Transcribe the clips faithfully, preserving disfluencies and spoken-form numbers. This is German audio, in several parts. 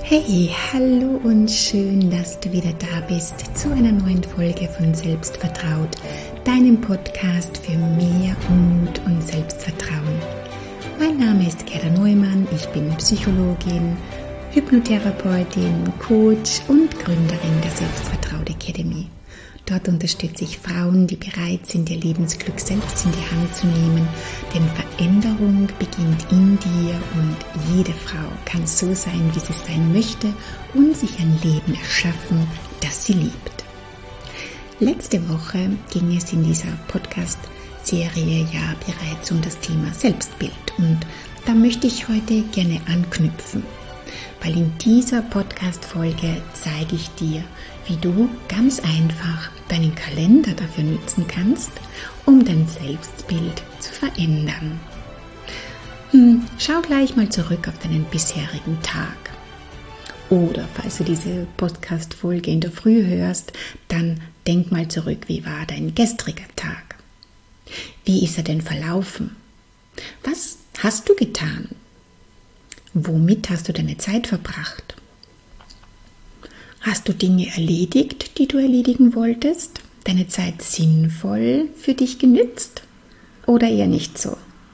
Hey, hallo und schön, dass du wieder da bist zu einer neuen Folge von Selbstvertraut, deinem Podcast für mehr Mut und Selbstvertrauen. Mein Name ist Gerda Neumann, ich bin Psychologin, Hypnotherapeutin, Coach und Gründerin der Selbstvertraut Academy. Dort unterstütze ich Frauen, die bereit sind, ihr Lebensglück selbst in die Hand zu nehmen, denn Veränderung beginnt in dir und jede Frau kann so sein, wie sie sein möchte und sich ein Leben erschaffen, das sie liebt. Letzte Woche ging es in dieser Podcast-Serie ja bereits um das Thema Selbstbild und da möchte ich heute gerne anknüpfen, weil in dieser Podcast-Folge zeige ich dir, wie du ganz einfach deinen Kalender dafür nutzen kannst, um dein Selbstbild zu verändern. Hm, schau gleich mal zurück auf deinen bisherigen Tag. Oder falls du diese Podcast-Folge in der Früh hörst, dann denk mal zurück, wie war dein gestriger Tag? Wie ist er denn verlaufen? Was hast du getan? Womit hast du deine Zeit verbracht? Hast du Dinge erledigt, die du erledigen wolltest? Deine Zeit sinnvoll für dich genützt? Oder eher nicht so?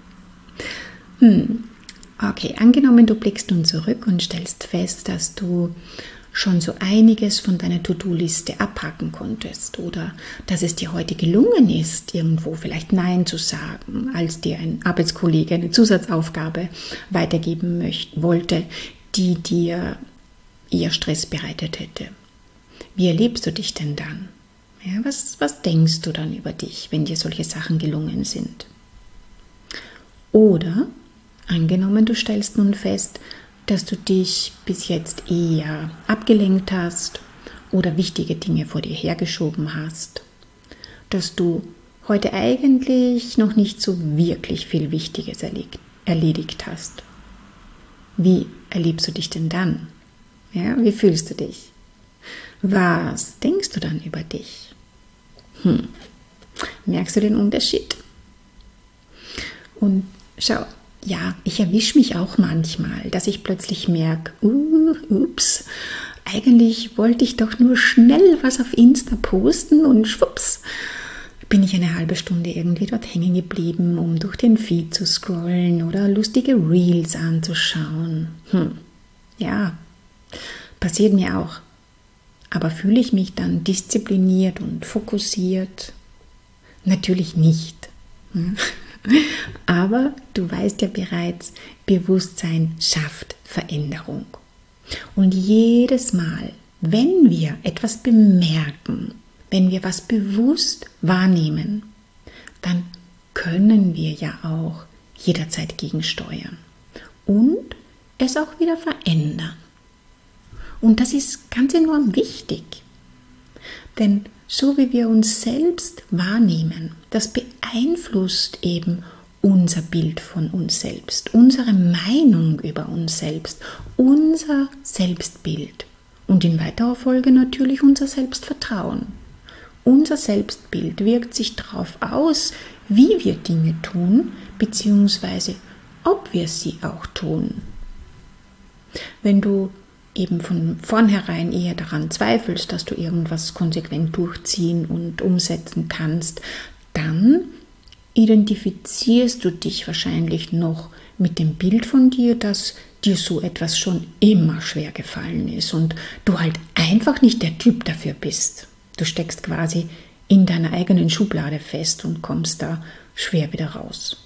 Hm, okay, angenommen du blickst nun zurück und stellst fest, dass du schon so einiges von deiner To-Do-Liste abhaken konntest oder dass es dir heute gelungen ist, irgendwo vielleicht Nein zu sagen, als dir ein Arbeitskollege eine Zusatzaufgabe weitergeben möchte, wollte, die dir eher Stress bereitet hätte. Wie erlebst du dich denn dann? Ja, was, was denkst du dann über dich, wenn dir solche Sachen gelungen sind? Oder, angenommen, du stellst nun fest, dass du dich bis jetzt eher abgelenkt hast oder wichtige Dinge vor dir hergeschoben hast, dass du heute eigentlich noch nicht so wirklich viel Wichtiges erledigt hast. Wie erlebst du dich denn dann? Ja, wie fühlst du dich? Was denkst du dann über dich? Hm. Merkst du den Unterschied? Und schau, ja, ich erwische mich auch manchmal, dass ich plötzlich merke, uh, ups, eigentlich wollte ich doch nur schnell was auf Insta posten und schwupps, bin ich eine halbe Stunde irgendwie dort hängen geblieben, um durch den Feed zu scrollen oder lustige Reels anzuschauen. Hm. Ja, passiert mir auch. Aber fühle ich mich dann diszipliniert und fokussiert? Natürlich nicht. Aber du weißt ja bereits, Bewusstsein schafft Veränderung. Und jedes Mal, wenn wir etwas bemerken, wenn wir was bewusst wahrnehmen, dann können wir ja auch jederzeit gegensteuern und es auch wieder verändern. Und das ist ganz enorm wichtig, denn so wie wir uns selbst wahrnehmen, das beeinflusst eben unser Bild von uns selbst, unsere Meinung über uns selbst, unser Selbstbild und in weiterer Folge natürlich unser Selbstvertrauen. Unser Selbstbild wirkt sich darauf aus, wie wir Dinge tun, beziehungsweise ob wir sie auch tun. Wenn du eben von vornherein eher daran zweifelst, dass du irgendwas konsequent durchziehen und umsetzen kannst, dann identifizierst du dich wahrscheinlich noch mit dem Bild von dir, dass dir so etwas schon immer schwer gefallen ist und du halt einfach nicht der Typ dafür bist. Du steckst quasi in deiner eigenen Schublade fest und kommst da schwer wieder raus.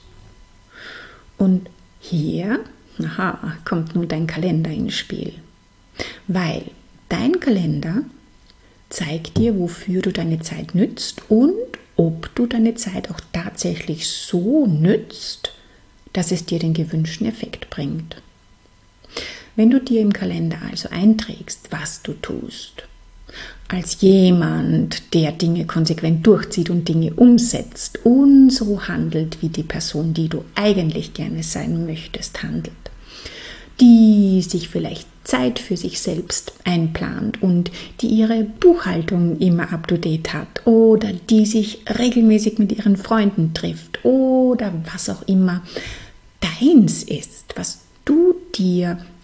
Und hier, aha, kommt nun dein Kalender ins Spiel. Weil dein Kalender zeigt dir, wofür du deine Zeit nützt und ob du deine Zeit auch tatsächlich so nützt, dass es dir den gewünschten Effekt bringt. Wenn du dir im Kalender also einträgst, was du tust, als jemand, der Dinge konsequent durchzieht und Dinge umsetzt und so handelt, wie die Person, die du eigentlich gerne sein möchtest, handelt, die sich vielleicht Zeit für sich selbst einplant und die ihre Buchhaltung immer up-to-date hat oder die sich regelmäßig mit ihren Freunden trifft oder was auch immer deins ist, was du dir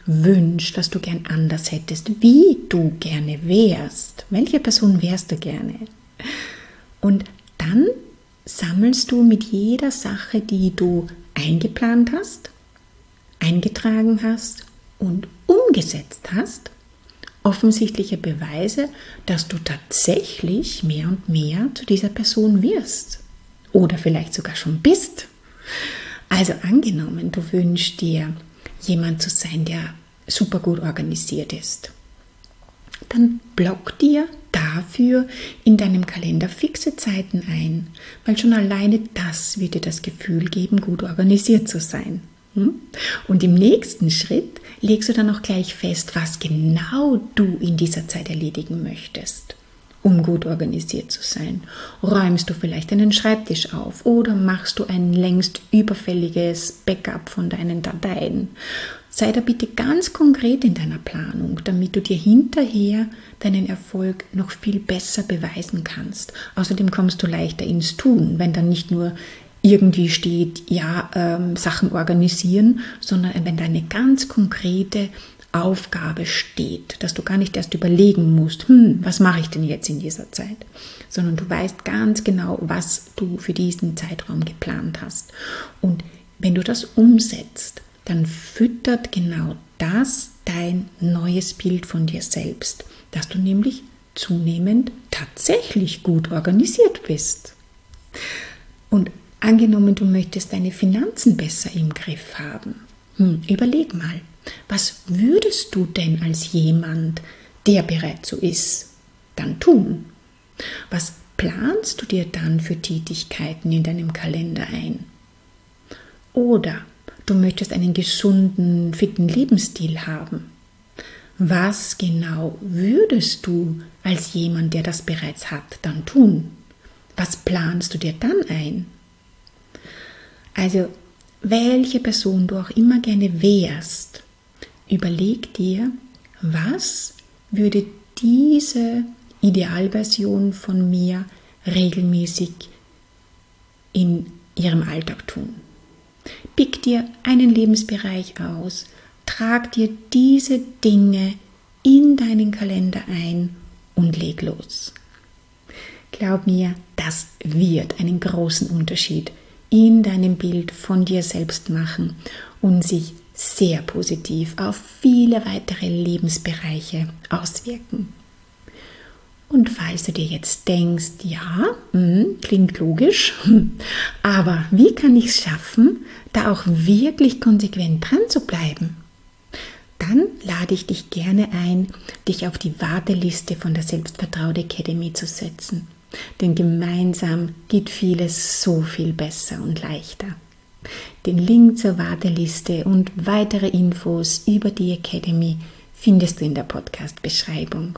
wünschst, was du gern anders hättest, wie du gerne wärst. Welche Person wärst du gerne? Und dann sammelst du mit jeder Sache, die du eingeplant hast, eingetragen hast und umgesetzt hast, offensichtliche Beweise, dass du tatsächlich mehr und mehr zu dieser Person wirst oder vielleicht sogar schon bist. Also angenommen, du wünschst dir, jemand zu sein, der super gut organisiert ist. Dann block dir dafür in deinem Kalender fixe Zeiten ein, weil schon alleine das wird dir das Gefühl geben, gut organisiert zu sein. Und im nächsten Schritt legst du dann auch gleich fest, was genau du in dieser Zeit erledigen möchtest, um gut organisiert zu sein. Räumst du vielleicht deinen Schreibtisch auf oder machst du ein längst überfälliges Backup von deinen Dateien? Sei da bitte ganz konkret in deiner Planung, damit du dir hinterher deinen Erfolg noch viel besser beweisen kannst. Außerdem kommst du leichter ins Tun, wenn dann nicht nur irgendwie steht, ja, ähm, Sachen organisieren, sondern wenn da eine ganz konkrete Aufgabe steht, dass du gar nicht erst überlegen musst, hm, was mache ich denn jetzt in dieser Zeit, sondern du weißt ganz genau, was du für diesen Zeitraum geplant hast. Und wenn du das umsetzt, dann füttert genau das dein neues Bild von dir selbst, dass du nämlich zunehmend tatsächlich gut organisiert bist. Und angenommen, du möchtest deine Finanzen besser im Griff haben. Hm, überleg mal, was würdest du denn als jemand, der bereits so ist, dann tun? Was planst du dir dann für Tätigkeiten in deinem Kalender ein? Oder du möchtest einen gesunden, fitten Lebensstil haben. Was genau würdest du als jemand, der das bereits hat, dann tun? Was planst du dir dann ein? Also, welche Person du auch immer gerne wärst, überleg dir, was würde diese Idealversion von mir regelmäßig in ihrem Alltag tun. Pick dir einen Lebensbereich aus, trag dir diese Dinge in deinen Kalender ein und leg los. Glaub mir, das wird einen großen Unterschied in deinem Bild von dir selbst machen und sich sehr positiv auf viele weitere Lebensbereiche auswirken. Und falls du dir jetzt denkst, ja, mh, klingt logisch, aber wie kann ich es schaffen, da auch wirklich konsequent dran zu bleiben? Dann lade ich dich gerne ein, dich auf die Warteliste von der Selbstvertraut Academy zu setzen. Denn gemeinsam geht vieles so viel besser und leichter. Den Link zur Warteliste und weitere Infos über die Academy findest du in der Podcast-Beschreibung.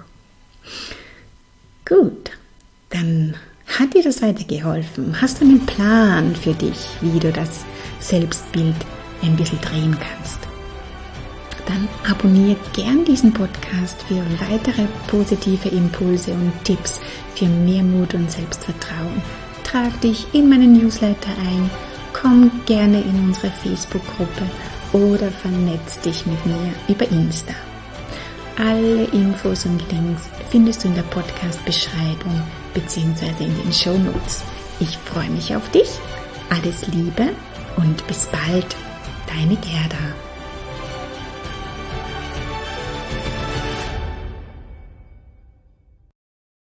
Gut, dann hat dir das weitergeholfen? Hast du einen Plan für dich, wie du das Selbstbild ein bisschen drehen kannst? Dann abonniere gern diesen Podcast für weitere positive Impulse und Tipps für mehr Mut und Selbstvertrauen. Trag dich in meinen Newsletter ein, komm gerne in unsere Facebook-Gruppe oder vernetz dich mit mir über Insta. Alle Infos und Links findest du in der Podcast-Beschreibung bzw. in den Shownotes. Ich freue mich auf dich. Alles Liebe und bis bald, deine Gerda.